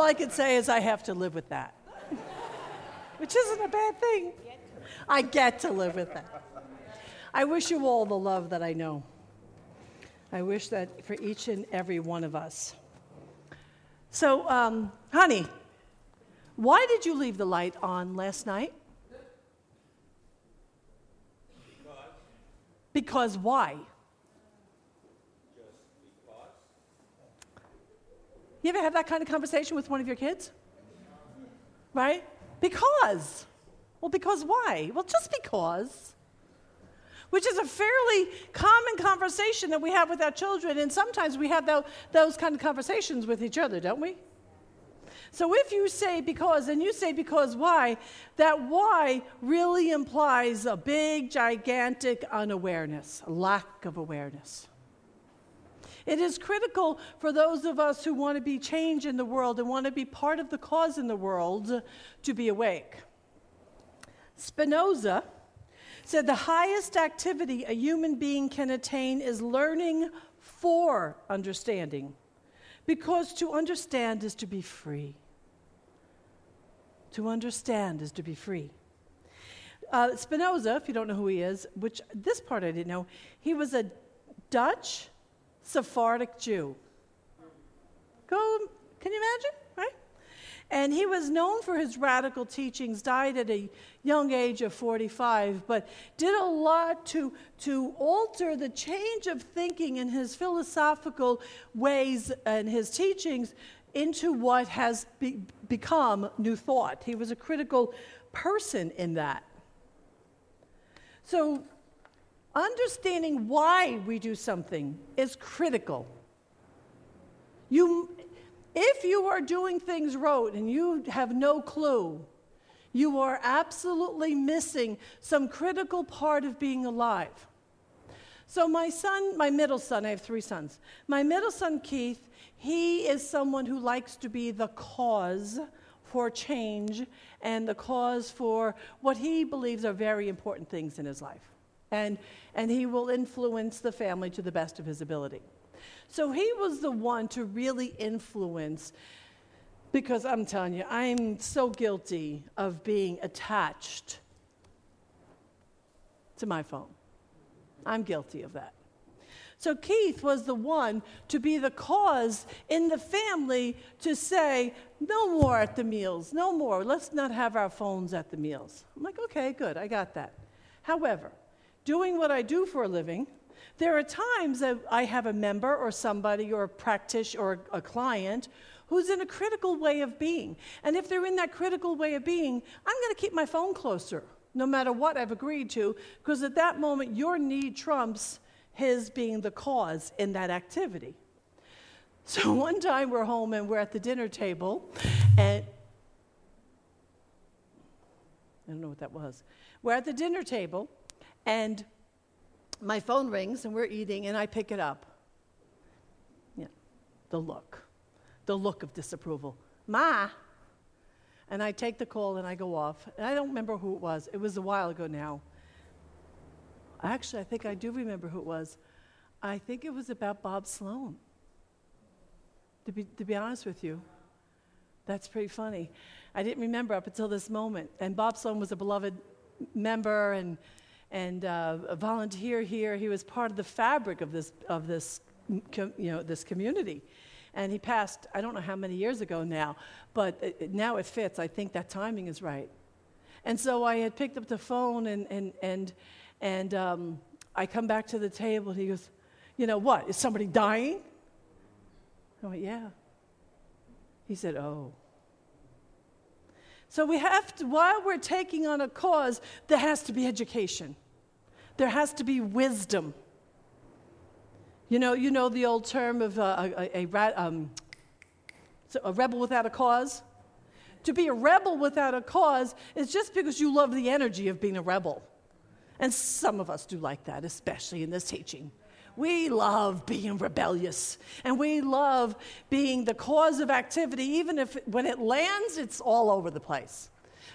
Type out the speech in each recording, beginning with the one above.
I can say is I have to live with that, which isn't a bad thing. I get to live with that. I wish you all the love that I know. I wish that for each and every one of us. So, honey, why did you leave the light on last night? Because why? You ever have that kind of conversation with one of your kids? Right? Because. Well, because why? Well, just because. Which is a fairly common conversation that we have with our children, and sometimes we have those kind of conversations with each other, don't we? So if you say because, and you say because why, that why really implies a big, gigantic unawareness, a lack of awareness. It is critical for those of us who want to be change in the world and want to be part of the cause in the world to be awake. Spinoza said the highest activity a human being can attain is learning for understanding, because to understand is to be free. To understand is to be free. Spinoza, if you don't know who he is, which this part I didn't know, he was a Dutch Sephardic Jew. Can you imagine, right? And he was known for his radical teachings, died at a young age of 45, but did a lot to alter the change of thinking in his philosophical ways and his teachings into what has become New Thought. He was a critical person in that. So understanding why we do something is critical. If you are doing things rote and you have no clue, you are absolutely missing some critical part of being alive. So my middle son, I have 3 sons. My middle son, Keith, he is someone who likes to be the cause for change and the cause for what he believes are very important things in his life. And he will influence the family to the best of his ability. So he was the one to really influence, because I'm telling you, I'm so guilty of being attached to my phone. I'm guilty of that. So Keith was the one to be the cause in the family to say, no more at the meals, no more. Let's not have our phones at the meals. I'm like, okay, good, I got that. However, doing what I do for a living, there are times that I have a member or somebody or a practitioner or a client who's in a critical way of being. And if they're in that critical way of being, I'm going to keep my phone closer, no matter what I've agreed to, because at that moment, your need trumps his being the cause in that activity. So one time we're home and we're at the dinner table, and I don't know what that was. We're at the dinner table, and my phone rings, and we're eating, and I pick it up. Yeah, the look of disapproval. Ma! And I take the call, and I go off. And I don't remember who it was. It was a while ago now. Actually, I think I do remember who it was. I think it was about Bob Sloan. To be honest with you, that's pretty funny. I didn't remember up until this moment. And Bob Sloan was a beloved member and a volunteer here. He was part of the fabric of this community. And he passed, I don't know how many years ago now, but now it fits. I think that timing is right. And so I had picked up the phone, and I come back to the table, and he goes, you know what, is somebody dying? I went, yeah. He said, oh. So we have to, while we're taking on a cause, there has to be education. There has to be wisdom. You know the old term of a rebel without a cause? To be a rebel without a cause is just because you love the energy of being a rebel. And some of us do like that, especially in this teaching. We love being rebellious, and we love being the cause of activity, even if when it lands, it's all over the place.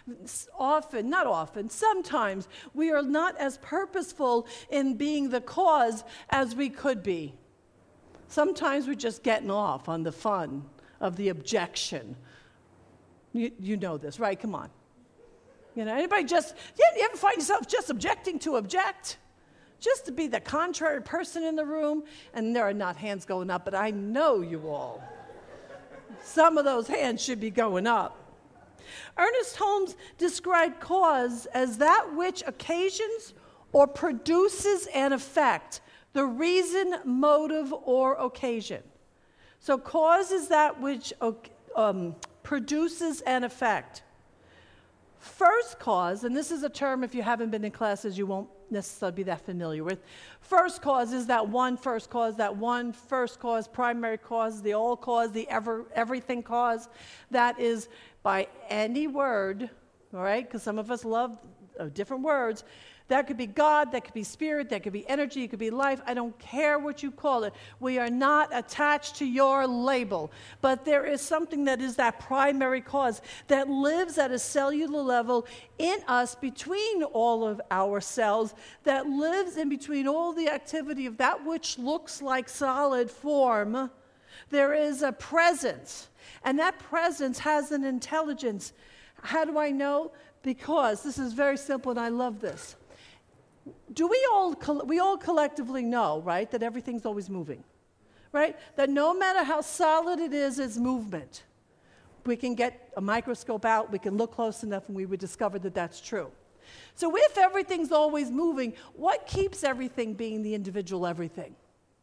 Sometimes we are not as purposeful in being the cause as we could be. Sometimes we're just getting off on the fun of the objection. You know this, right? Come on. Anybody you ever find yourself just objecting to object? Just to be the contrary person in the room? And there are not hands going up, but I know you all. Some of those hands should be going up. Ernest Holmes described cause as that which occasions or produces an effect, the reason, motive, or occasion. So cause is that which produces an effect. First cause, and this is a term if you haven't been in classes you won't necessarily be that familiar with. First cause is that one first cause, primary cause, the all cause, the everything cause. That is by any word, all right, because some of us love different words. That could be God, that could be spirit, that could be energy, it could be life. I don't care what you call it. We are not attached to your label. But there is something that is that primary cause that lives at a cellular level in us between all of our cells, that lives in between all the activity of that which looks like solid form. There is a presence, and that presence has an intelligence. How do I know? Because this is very simple, and I love this. We all collectively know, right, that everything's always moving, right? That no matter how solid it is, it's movement. We can get a microscope out, we can look close enough, and we would discover that that's true. So if everything's always moving, what keeps everything being the individual everything?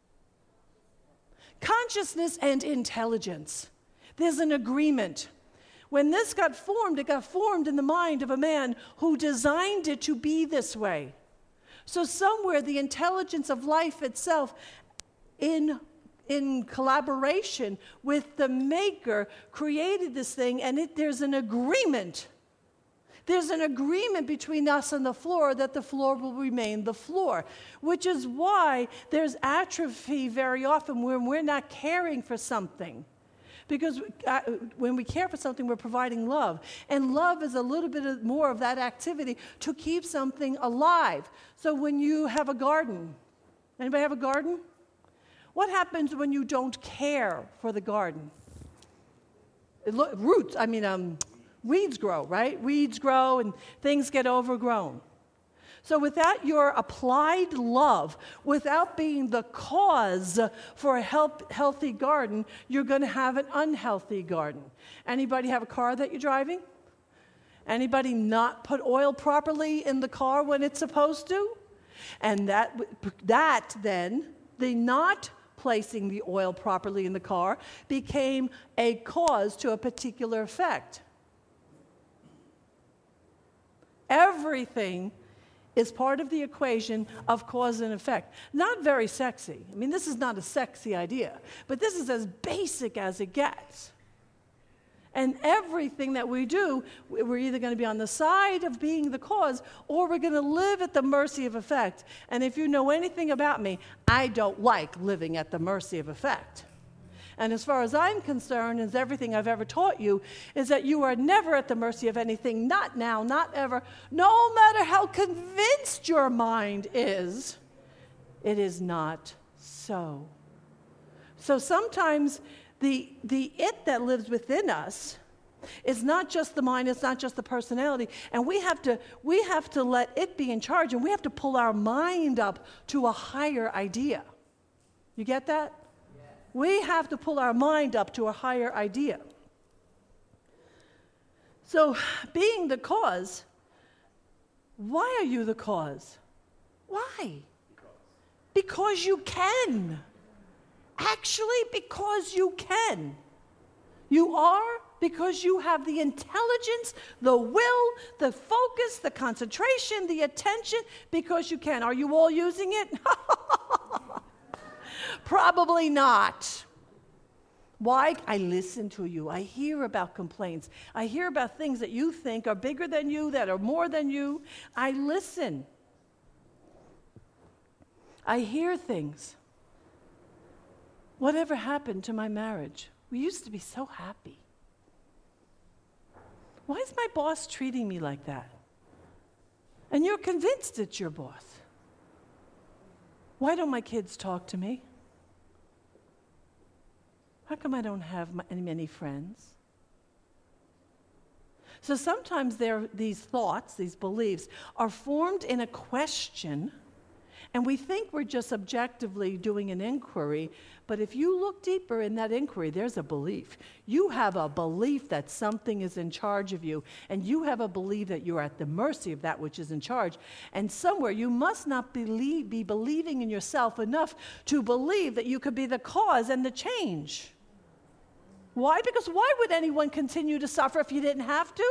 Consciousness and intelligence. There's an agreement. When this got formed, it got formed in the mind of a man who designed it to be this way. So somewhere the intelligence of life itself in collaboration with the maker created this thing, and there's an agreement. There's an agreement between us and the floor that the floor will remain the floor, which is why there's atrophy very often when we're not caring for something. Because when we care for something, we're providing love. And love is a little bit more of that activity to keep something alive. So when you have a garden, anybody have a garden? What happens when you don't care for the garden? Weeds grow, right? Weeds grow and things get overgrown. So without your applied love, without being the cause for a healthy garden, you're going to have an unhealthy garden. Anybody have a car that you're driving? Anybody not put oil properly in the car when it's supposed to? And that then, the not placing the oil properly in the car became a cause to a particular effect. Everything is part of the equation of cause and effect. Not very sexy. I mean, this is not a sexy idea, but this is as basic as it gets. And everything that we do, we're either going to be on the side of being the cause, or we're going to live at the mercy of effect. And if you know anything about me, I don't like living at the mercy of effect. And as far as I'm concerned, as everything I've ever taught you, is that you are never at the mercy of anything, not now, not ever. No matter how convinced your mind is, it is not so. So sometimes the it that lives within us is not just the mind, it's not just the personality, and we have to let it be in charge, and we have to pull our mind up to a higher idea. You get that? We have to pull our mind up to a higher idea. So, being the cause, why are you the cause? Why? Because you can. Actually, because you can. You are because you have the intelligence, the will, the focus, the concentration, the attention, because you can. Are you all using it? Probably not. Why? I listen to you. I hear about complaints. I hear about things that you think are bigger than you, that are more than you. I listen. I hear things. Whatever happened to my marriage? We used to be so happy. Why is my boss treating me like that? And you're convinced it's your boss. Why don't my kids talk to me? How come I don't have many friends? So sometimes these thoughts, these beliefs, are formed in a question, and we think we're just objectively doing an inquiry, but if you look deeper in that inquiry, there's a belief. You have a belief that something is in charge of you, and you have a belief that you're at the mercy of that which is in charge. And somewhere you must not be believing in yourself enough to believe that you could be the cause and the change. Why? Because why would anyone continue to suffer if you didn't have to?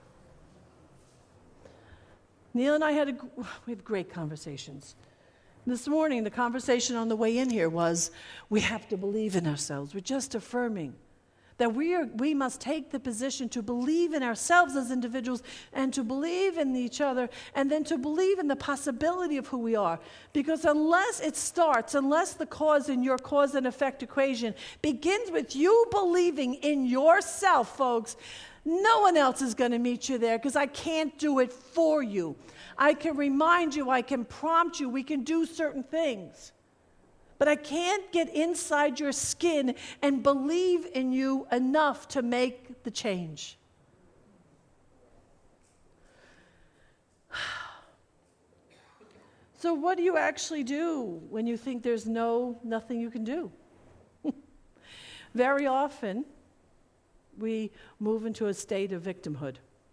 Neil and I we have great conversations. This morning, the conversation on the way in here was, we have to believe in ourselves. We're just affirming that we must take the position to believe in ourselves as individuals and to believe in each other and then to believe in the possibility of who we are. Because unless the cause in your cause and effect equation begins with you believing in yourself, folks, no one else is going to meet you there because I can't do it for you. I can remind you, I can prompt you, we can do certain things. But I can't get inside your skin and believe in you enough to make the change. So what do you actually do when you think there's nothing you can do? Very often, we move into a state of victimhood.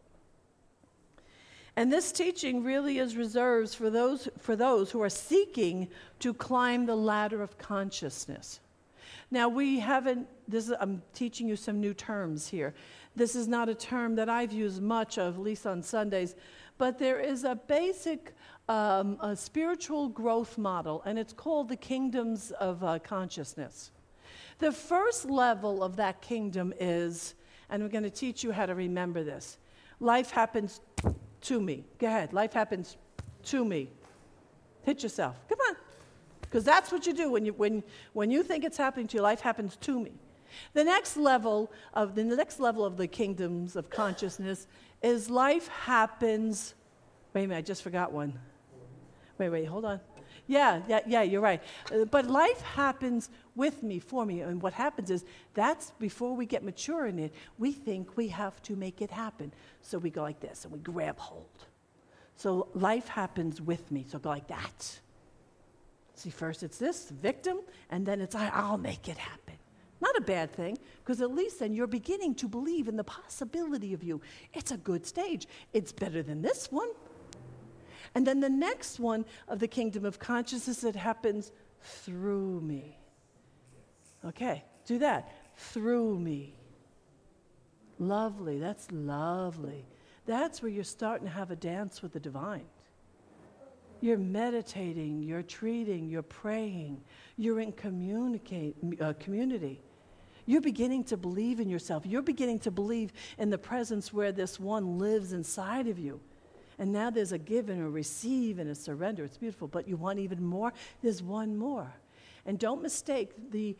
And this teaching really is reserved for those who are seeking to climb the ladder of consciousness. Now, I'm teaching you some new terms here. This is not a term that I've used much of, at least on Sundays, but there is a basic a spiritual growth model, and it's called the kingdoms of consciousness. The first level of that kingdom is, and we're going to teach you how to remember this, life happens to me. Go ahead. Life happens to me. Hit yourself. Come on. Because that's what you do when you think it's happening to you. Life happens to me. The next level of the kingdoms of consciousness is life happens. Wait a minute, I just forgot one. Wait, hold on. Yeah, you're right. But life happens with me, for me. And what happens is, that's before we get mature in it, we think we have to make it happen. So we go like this, and we grab hold. So life happens with me, so go like that. See, first it's this, victim, and then it's I'll make it happen. Not a bad thing, because at least then you're beginning to believe in the possibility of you. It's a good stage. It's better than this one. And then the next one of the kingdom of consciousness, it happens through me. Okay, do that. Through me. Lovely, that's lovely. That's where you're starting to have a dance with the divine. You're meditating, you're treating, you're praying, you're in community. You're beginning to believe in yourself. You're beginning to believe in the presence where this one lives inside of you. And now there's a give and a receive and a surrender. It's beautiful, but you want even more? There's one more. And don't mistake the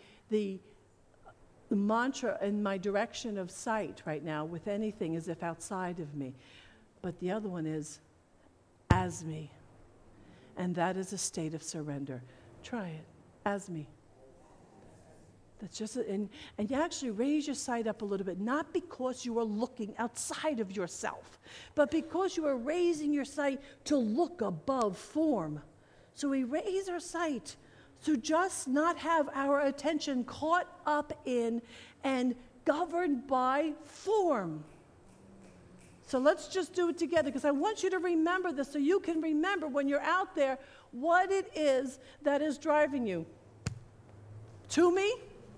mantra in my direction of sight right now with anything as if outside of me. But the other one is as me. And that is a state of surrender. Try it. As me. That's just and you actually raise your sight up a little bit, not because you are looking outside of yourself, but because you are raising your sight to look above form. So we raise our sight to just not have our attention caught up in and governed by form. So let's just do it together, because I want you to remember this so you can remember when you're out there what it is that is driving you. To me,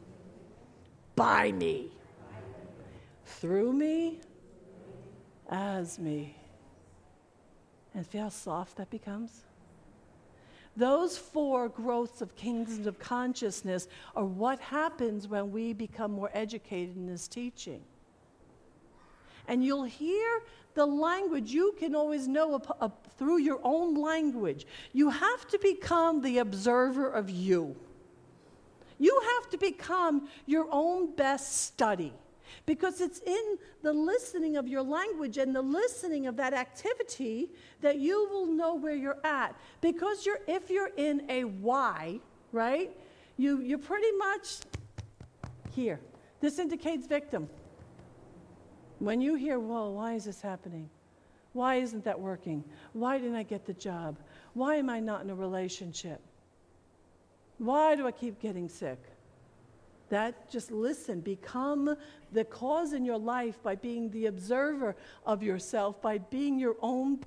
by me, through me, as me. And feel how soft that becomes? Those four growths of kingdoms of consciousness are what happens when we become more educated in this teaching. And you'll hear the language you can always know through your own language. You have to become the observer of you. You have to become your own best study, because it's in the listening of your language and the listening of that activity that you will know where you're at. Because if you're in a why, right, you're pretty much here. This indicates victim. When you hear, whoa, why is this happening? Why isn't that working? Why didn't I get the job? Why am I not in a relationship? Why do I keep getting sick? Just listen. Become the cause in your life by being the observer of yourself, by being your own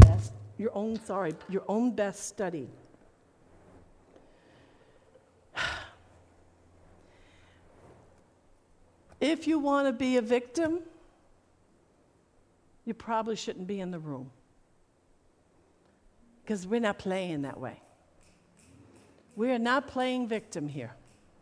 best study. If you want to be a victim, you probably shouldn't be in the room, because we're not playing that way. We are not playing victim here.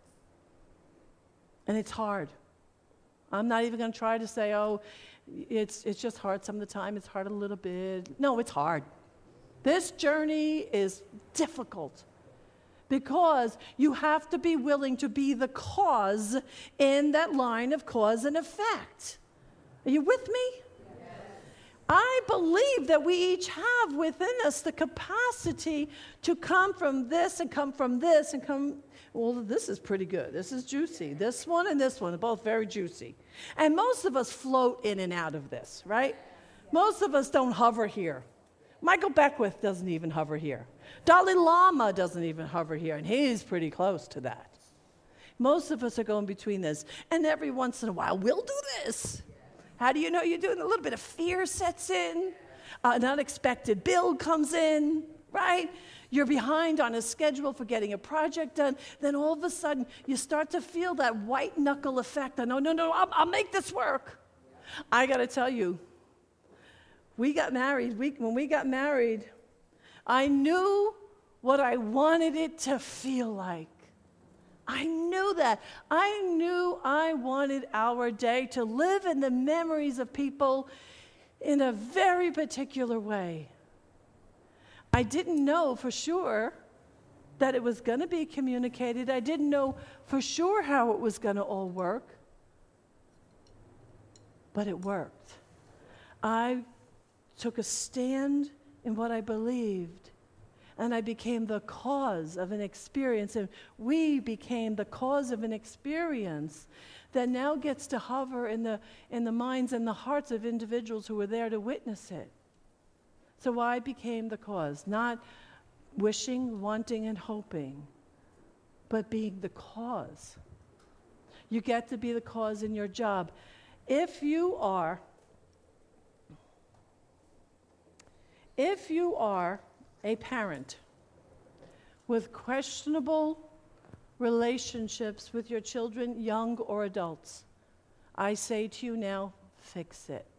And it's hard. I'm not even going to try to say, oh, it's just hard some of the time. It's hard a little bit. No, it's hard. This journey is difficult because you have to be willing to be the cause in that line of cause and effect. Are you with me? I believe that we each have within us the capacity to come from this and come from this and come, well, this is pretty good. This is juicy. This one and this one are both very juicy. And most of us float in and out of this, right? Most of us don't hover here. Michael Beckwith doesn't even hover here. Dalai Lama doesn't even hover here, and he's pretty close to that. Most of us are going between this, and every once in a while, we'll do this. How do you know you're doing? A little bit of fear sets in. An unexpected bill comes in, right? You're behind on a schedule for getting a project done. Then all of a sudden, you start to feel that white knuckle effect. No, I'll make this work. I got to tell you, we got married. When we got married, I knew what I wanted it to feel like. I knew that. I knew I wanted our day to live in the memories of people in a very particular way. I didn't know for sure that it was going to be communicated. I didn't know for sure how it was going to all work. But it worked. I took a stand in what I believed. And I became the cause of an experience, and we became the cause of an experience that now gets to hover in the minds and the hearts of individuals who were there to witness it. So I became the cause, not wishing, wanting, and hoping, but being the cause. You get to be the cause in your job. If you are a parent with questionable relationships with your children, young or adults, I say to you now, fix it.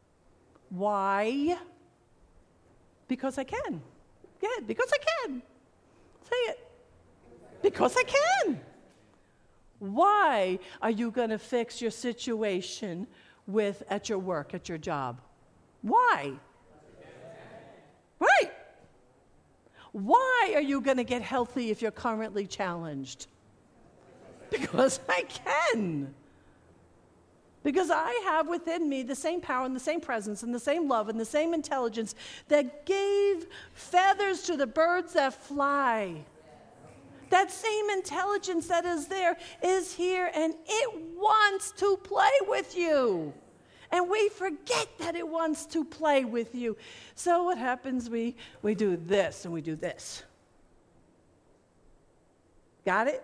Why? Because I can. Yeah, because I can. Say it. Because I can. Why are you going to fix your situation at your work, at your job? Why? Right. Why are you going to get healthy if you're currently challenged? Because I can. Because I have within me the same power and the same presence and the same love and the same intelligence that gave feathers to the birds that fly. That same intelligence that is there is here, and it wants to play with you. And we forget that it wants to play with you. So what happens? We do this and we do this. Got it?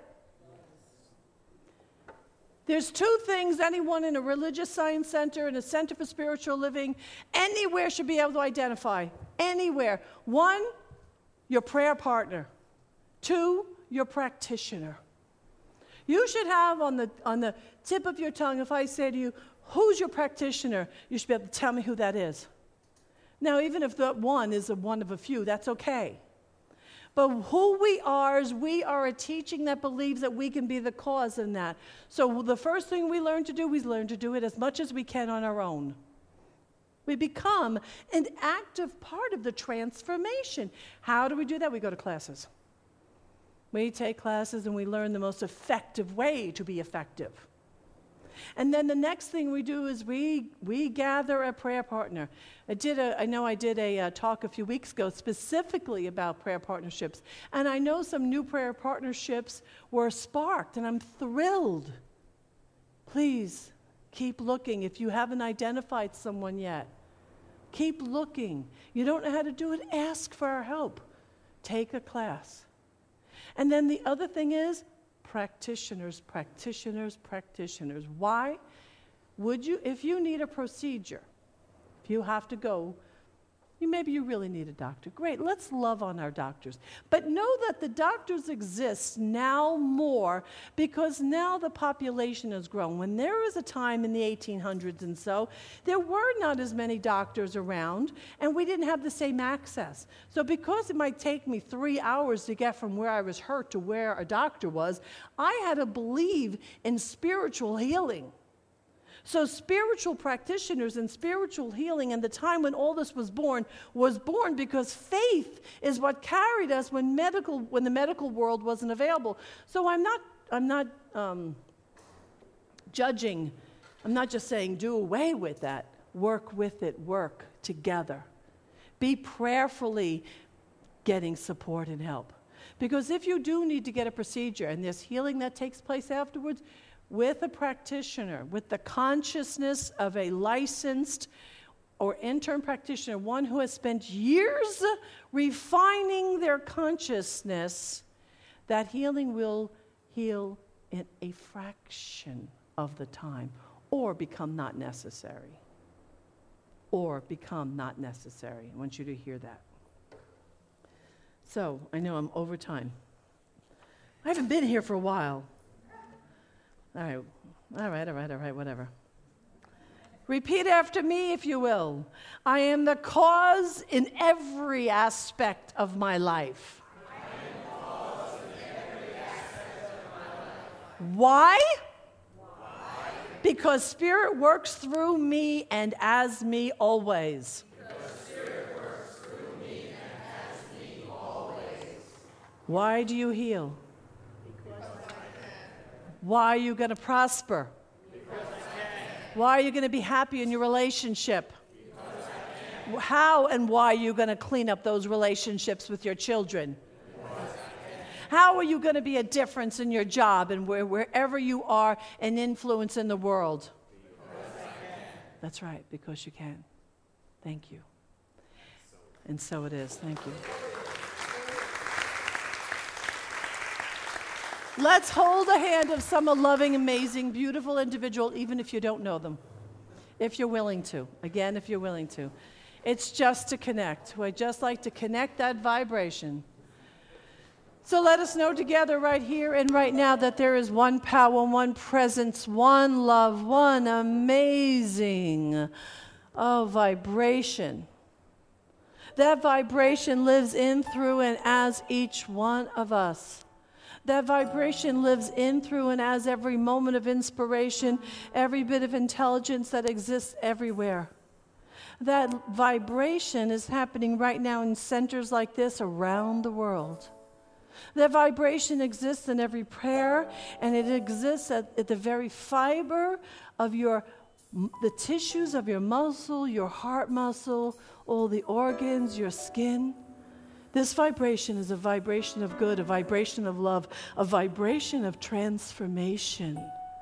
There's two things anyone in a religious science center, in a center for spiritual living, anywhere should be able to identify. Anywhere. One, your prayer partner. Two, your practitioner. You should have on the tip of your tongue, if I say to you, who's your practitioner? You should be able to tell me who that is. Now, even if that one is one of a few, that's okay. But who we are is we are a teaching that believes that we can be the cause in that. So the first thing we learn to do, we learn to do it as much as we can on our own. We become an active part of the transformation. How do we do that? We go to classes. We take classes and we learn the most effective way to be effective. And then the next thing we do is we gather a prayer partner. I did a talk a few weeks ago specifically about prayer partnerships. And I know some new prayer partnerships were sparked, and I'm thrilled. Please keep looking. If you haven't identified someone yet, keep looking. You don't know how to do it, ask for our help. Take a class. And then the other thing is practitioners. Why would you, if you need a procedure, if you have to go, maybe you really need a doctor. Great, let's love on our doctors. But know that the doctors exist now more because now the population has grown. When there was a time in the 1800s and so, there were not as many doctors around, and we didn't have the same access. So because it might take me 3 hours to get from where I was hurt to where a doctor was, I had to believe in spiritual healing. So spiritual practitioners and spiritual healing and the time when all this was born because faith is what carried us when the medical world wasn't available. So I'm not judging. I'm not just saying do away with that. Work with it. Work together. Be prayerfully getting support and help. Because if you do need to get a procedure and there's healing that takes place afterwards, with a practitioner, with the consciousness of a licensed or intern practitioner, one who has spent years refining their consciousness, that healing will heal in a fraction of the time or become not necessary. I want you to hear that. So, I know I'm over time. I haven't been here for a while. All right, whatever. Repeat after me, if you will. I am the cause in every aspect of my life. Why? Because Spirit works through me and as me always. Why do you heal? Why are you going to prosper? Why are you going to be happy in your relationship? How and why are you going to clean up those relationships with your children? How are you going to be a difference in your job and wherever you are an influence in the world? That's right, because you can. Thank you. And so it is. Thank you. Let's hold the hand of some loving, amazing, beautiful individual, even if you don't know them, if you're willing to. Again, if you're willing to. It's just to connect. I'd just like to connect that vibration. So let us know together right here and right now that there is one power, one presence, one love, one amazing vibration. That vibration lives in, through, and as each one of us. That vibration lives in, through, and as every moment of inspiration, every bit of intelligence that exists everywhere. That vibration is happening right now in centers like this around the world. That vibration exists in every prayer, and it exists at the very fiber of the tissues of your muscle, your heart muscle, all the organs, your skin. This vibration is a vibration of good, a vibration of love, a vibration of transformation.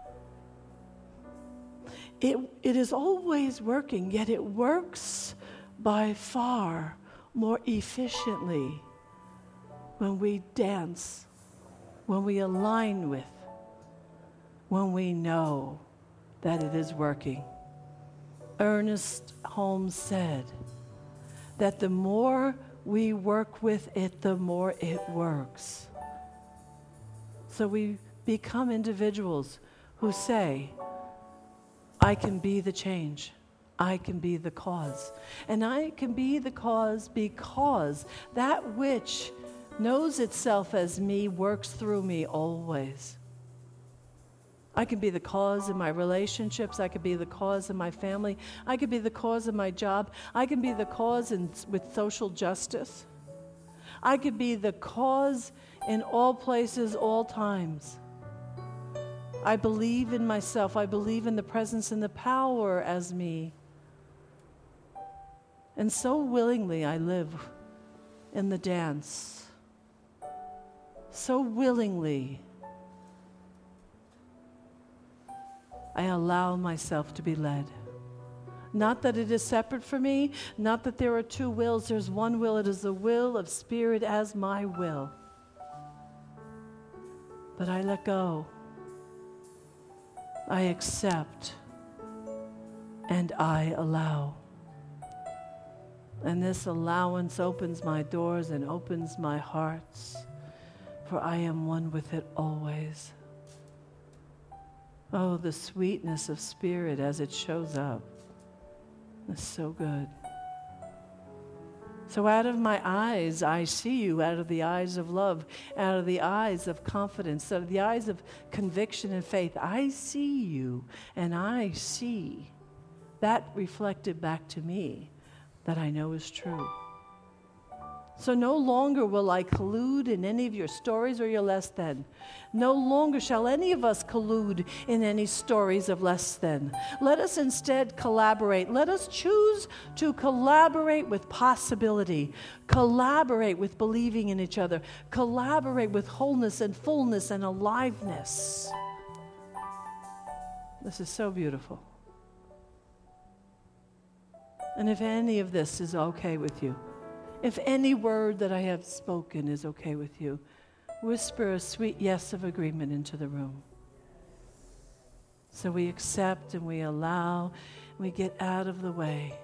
It is always working, yet it works by far more efficiently when we dance, when we align with, when we know that it is working. Ernest Holmes said that the more we work with it, the more it works. So we become individuals who say, I can be the change. I can be the cause. And I can be the cause because that which knows itself as me works through me always. I can be the cause in my relationships. I could be the cause in my family. I could be the cause in my job. I can be the cause with social justice. I could be the cause in all places, all times. I believe in myself. I believe in the presence and the power as me. And so willingly I live in the dance. So willingly. I allow myself to be led. Not that it is separate from me, not that there are two wills. There's one will. It is the will of Spirit as my will. But I let go. I accept. And I allow. And this allowance opens my doors and opens my hearts, for I am one with it always. Oh, the sweetness of Spirit as it shows up. It's so good. So out of my eyes, I see you, out of the eyes of love, out of the eyes of confidence, out of the eyes of conviction and faith. I see you, and I see that reflected back to me that I know is true. So no longer will I collude in any of your stories or your less than. No longer shall any of us collude in any stories of less than. Let us instead collaborate. Let us choose to collaborate with possibility, collaborate with believing in each other, collaborate with wholeness and fullness and aliveness. This is so beautiful. And if any of this is okay with you, if any word that I have spoken is okay with you, whisper a sweet yes of agreement into the room. So we accept and we allow, and we get out of the way.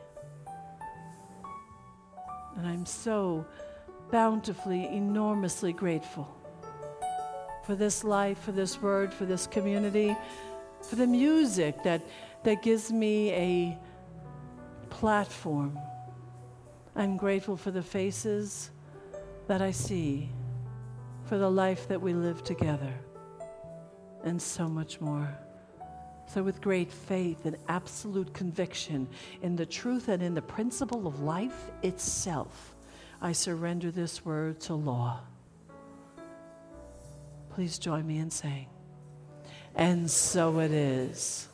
And I'm so bountifully, enormously grateful for this life, for this word, for this community, for the music that gives me a platform. I'm grateful for the faces that I see, for the life that we live together, and so much more. So with great faith and absolute conviction in the truth and in the principle of life itself, I surrender this word to law. Please join me in saying, and so it is.